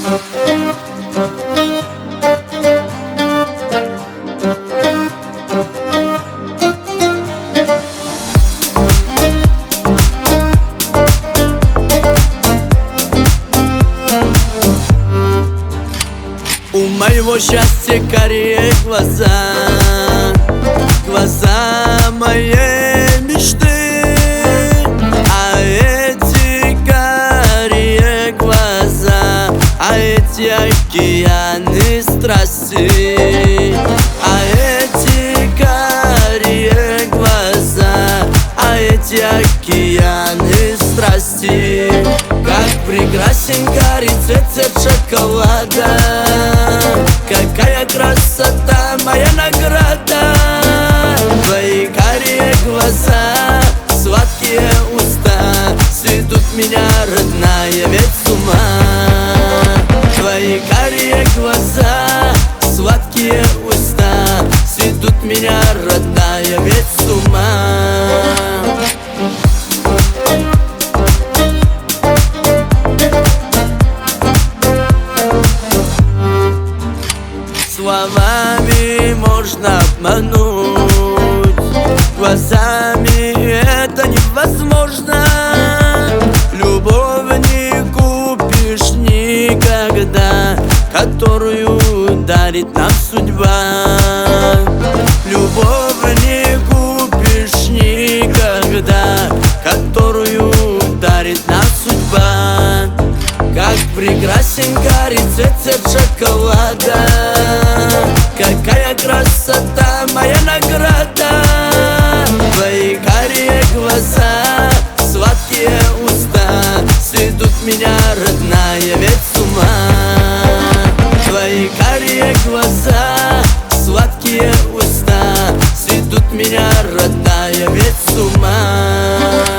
У моего счастья карие глаза, глаза моей мечты. А эти карие глаза, а эти океаны страсти. А эти карие глаза, а эти океаны страсти. Как прекрасен карий цвет шоколада, какая красота, моя награда. Твои карие глаза, сладкие уста сведут меня, родная, ведь с ума. Твои карие глаза, сладкие уста сведут меня, родная, ведь с ума. Словами можно обмануть, глазами это невозможно. Любовь не купишь никогда, которую дарит нам судьба. Любовь не купишь никогда, которую дарит нам судьба. Как прекрасен карий цвет шоколада, какая красота, моя награда. Твои карие глаза, сладкие уста сведут меня, родная, ведь с ума. Твои карие глаза, сладкие уста сведут меня, родная, ведь с ума.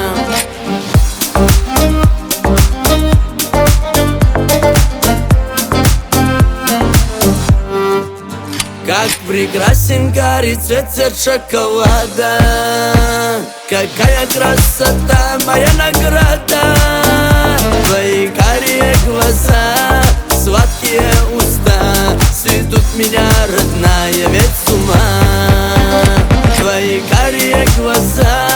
Как прекрасен карий цвет шоколада, какая красота, моя награда. Твои карие глаза, сладкие уста сведут меня, родная, ведь с ума. Твои карие глаза,